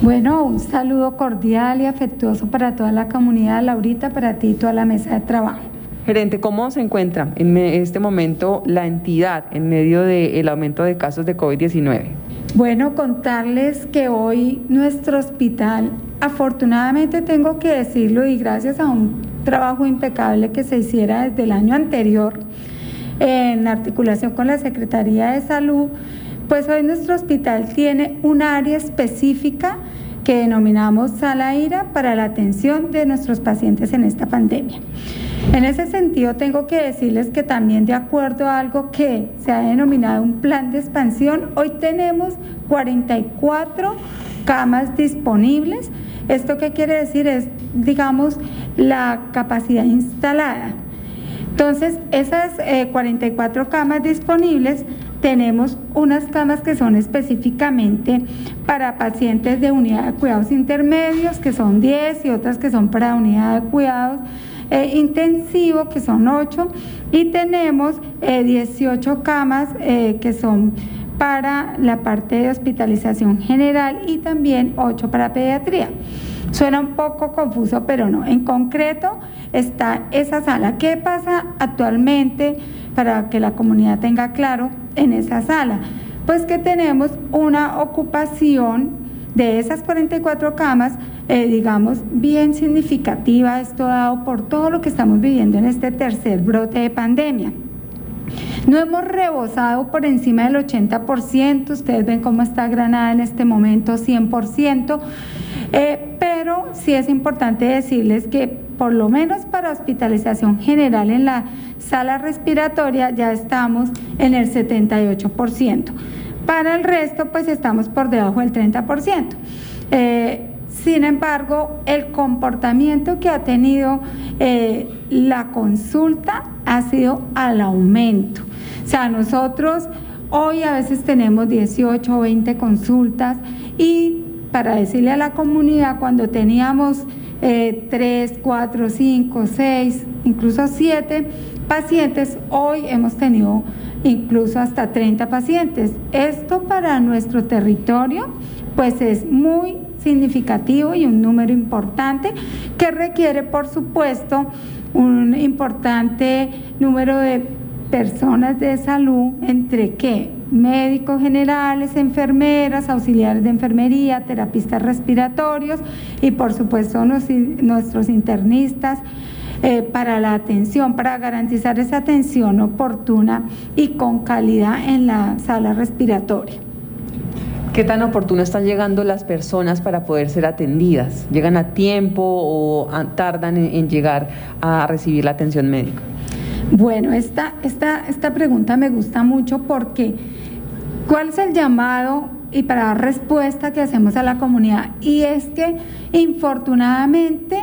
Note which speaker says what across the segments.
Speaker 1: Bueno, un saludo cordial y afectuoso para toda la comunidad, Laurita, para ti y toda la mesa de trabajo.
Speaker 2: Gerente, ¿cómo se encuentra en este momento la entidad en medio del aumento de casos de COVID-19?
Speaker 1: Bueno, contarles que hoy nuestro hospital, afortunadamente tengo que decirlo y gracias a un trabajo impecable que se hiciera desde el año anterior en articulación con la Secretaría de Salud, pues hoy nuestro hospital tiene un área específica que denominamos Sala IRA para la atención de nuestros pacientes en esta pandemia. En ese sentido, tengo que decirles que también de acuerdo a algo que se ha denominado un plan de expansión, hoy tenemos 44 camas disponibles. ¿Esto qué quiere decir? Es, digamos, la capacidad instalada. Entonces, esas 44 camas disponibles, tenemos unas camas que son específicamente para pacientes de unidad de cuidados intermedios, que son 10, y otras que son para unidad de cuidados intensivo, que son 8, y tenemos 18 camas que son para la parte de hospitalización general y también 8 para pediatría. Suena un poco confuso, pero no. En concreto está esa sala. ¿Qué pasa actualmente para que la comunidad tenga claro en esa sala? Pues que tenemos una ocupación de esas 44 camas, digamos, bien significativa, esto dado por todo lo que estamos viviendo en este tercer brote de pandemia. No hemos rebosado por encima del 80%, ustedes ven cómo está Granada en este momento, 100%, pero sí es importante decirles que por lo menos para hospitalización general en la sala respiratoria ya estamos en el 78%. Para el resto, pues estamos por debajo del 30%. Sin embargo, el comportamiento que ha tenido la consulta ha sido al aumento. O sea, nosotros hoy a veces tenemos 18 o 20 consultas y para decirle a la comunidad, cuando teníamos 3, 4, 5, 6, incluso 7 pacientes, hoy hemos tenido incluso hasta 30 pacientes. Esto para nuestro territorio pues es muy significativo y un número importante que requiere, por supuesto, un importante número de personas de salud, entre que médicos generales, enfermeras, auxiliares de enfermería, terapistas respiratorios y por supuesto nuestros internistas, para la atención, para garantizar esa atención oportuna y con calidad en la sala respiratoria.
Speaker 2: ¿Qué tan oportuno están llegando las personas para poder ser atendidas? ¿Llegan a tiempo o tardan en llegar a recibir la atención médica?
Speaker 1: Bueno, esta pregunta me gusta mucho porque ¿cuál es el llamado y para dar respuesta que hacemos a la comunidad? Y es que infortunadamente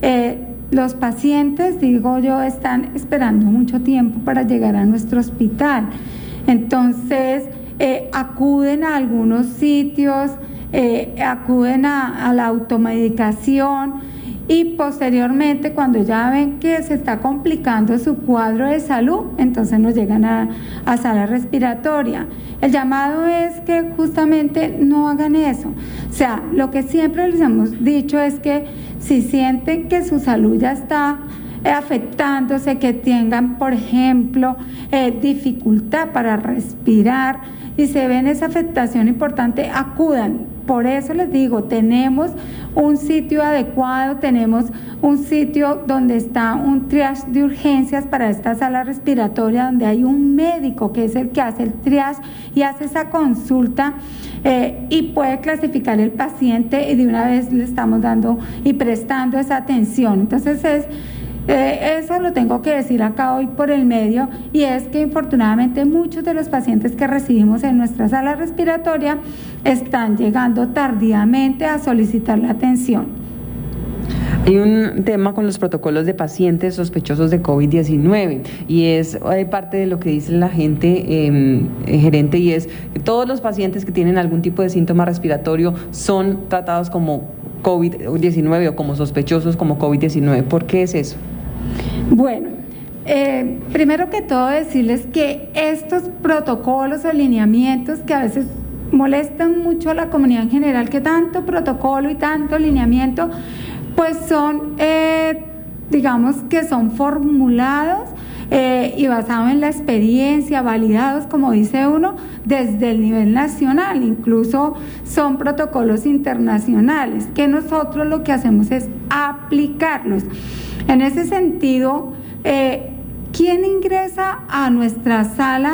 Speaker 1: los pacientes, digo yo, están esperando mucho tiempo para llegar a nuestro hospital. Entonces, acuden a algunos sitios, acuden a la automedicación y posteriormente, cuando ya ven que se está complicando su cuadro de salud, entonces nos llegan a sala respiratoria. El llamado es que justamente no hagan eso. O sea, lo que siempre les hemos dicho es que si sienten que su salud ya está afectándose, que tengan, por ejemplo, dificultad para respirar y se ven esa afectación importante, acudan. Por eso les digo, tenemos un sitio adecuado, tenemos un sitio donde está un triage de urgencias para esta sala respiratoria, donde hay un médico que es el que hace el triage y hace esa consulta y puede clasificar el paciente y de una vez le estamos dando y prestando esa atención. Entonces eso lo tengo que decir acá hoy por el medio, y es que infortunadamente muchos de los pacientes que recibimos en nuestra sala respiratoria están llegando tardíamente a solicitar la atención.
Speaker 2: Hay un tema con los protocolos de pacientes sospechosos de COVID-19 y es parte de lo que dice la gente, gerente, y es que todos los pacientes que tienen algún tipo de síntoma respiratorio son tratados como COVID-19 o como sospechosos como COVID-19. ¿Por qué es eso?
Speaker 1: Bueno, primero que todo decirles que estos protocolos o lineamientos que a veces molestan mucho a la comunidad en general, que tanto protocolo y tanto lineamiento, pues son, digamos que son formulados y basados en la experiencia, validados, como dice uno, desde el nivel nacional, incluso son protocolos internacionales, que nosotros lo que hacemos es aplicarlos. En ese sentido, ¿quién ingresa a nuestra sala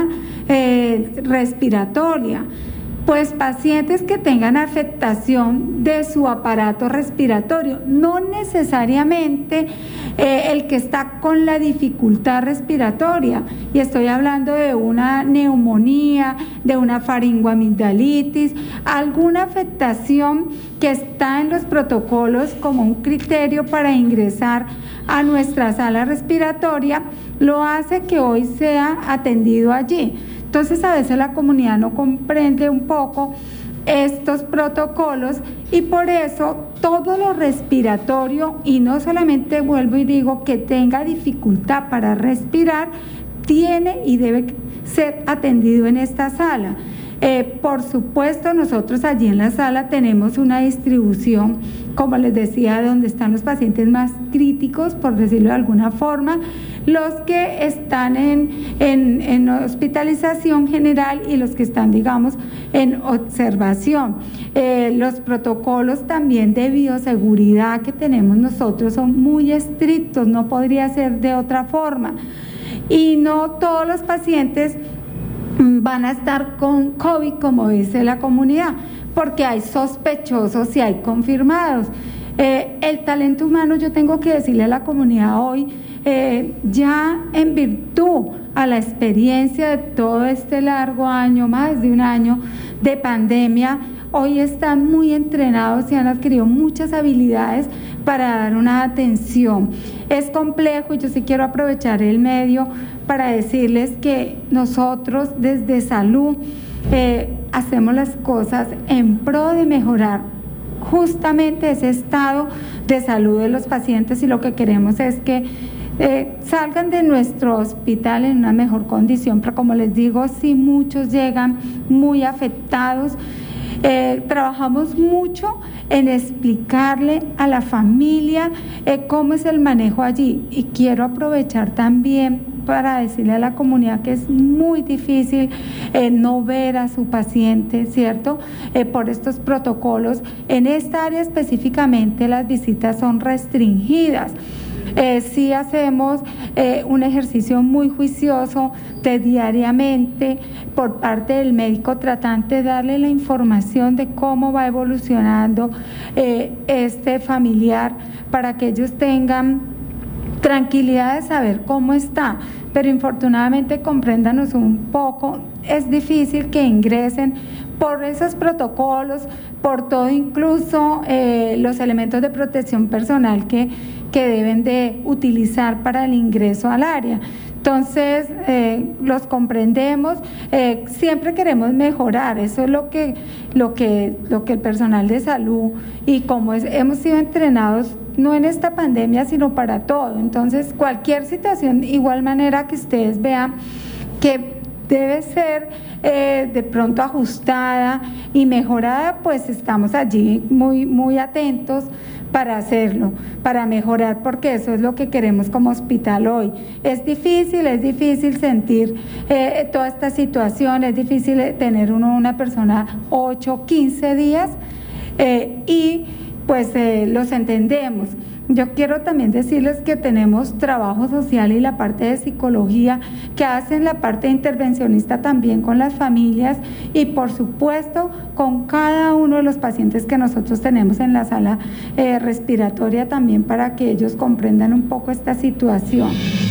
Speaker 1: respiratoria? Pues pacientes que tengan afectación de su aparato respiratorio, no necesariamente el que está con la dificultad respiratoria, y estoy hablando de una neumonía, de una faringoamigdalitis, alguna afectación que está en los protocolos como un criterio para ingresar a nuestra sala respiratoria, lo hace que hoy sea atendido allí. Entonces a veces la comunidad no comprende un poco estos protocolos y por eso todo lo respiratorio, y no solamente vuelvo y digo que tenga dificultad para respirar, tiene y debe ser atendido en esta sala. Por supuesto, nosotros allí en la sala tenemos una distribución, como les decía, donde están los pacientes más críticos, por decirlo de alguna forma, los que están en hospitalización general y los que están, digamos, en observación. Los protocolos también de bioseguridad que tenemos nosotros son muy estrictos, no podría ser de otra forma. Y no todos los pacientes van a estar con COVID, como dice la comunidad, porque hay sospechosos y hay confirmados. El talento humano, yo tengo que decirle a la comunidad hoy, ya en virtud a la experiencia de todo este largo año, más de un año de pandemia, hoy están muy entrenados y han adquirido muchas habilidades para dar una atención. Es complejo y yo sí quiero aprovechar el medio para decirles que nosotros desde salud hacemos las cosas en pro de mejorar justamente ese estado de salud de los pacientes, y lo que queremos es que salgan de nuestro hospital en una mejor condición, pero como les digo, sí, muchos llegan muy afectados. Trabajamos mucho en explicarle a la familia cómo es el manejo allí, y quiero aprovechar también para decirle a la comunidad que es muy difícil no ver a su paciente, ¿cierto? Por estos protocolos. En esta área específicamente las visitas son restringidas. Sí hacemos un ejercicio muy juicioso de diariamente por parte del médico tratante, darle la información de cómo va evolucionando este familiar para que ellos tengan tranquilidad de saber cómo está, pero infortunadamente compréndanos un poco, es difícil que ingresen por esos protocolos, por todo, incluso los elementos de protección personal que deben de utilizar para el ingreso al área. Entonces, los comprendemos, siempre queremos mejorar, eso es lo que el personal de salud, y como hemos sido entrenados no en esta pandemia, sino para todo. Entonces, cualquier situación, igual manera que ustedes vean que debe ser de pronto ajustada y mejorada, pues estamos allí muy, muy atentos para hacerlo, para mejorar, porque eso es lo que queremos como hospital hoy. Es difícil sentir toda esta situación, es difícil tener una persona 8, 15 días y pues los entendemos. Yo quiero también decirles que tenemos trabajo social y la parte de psicología que hacen la parte intervencionista también con las familias y por supuesto con cada uno de los pacientes que nosotros tenemos en la sala respiratoria también, para que ellos comprendan un poco esta situación.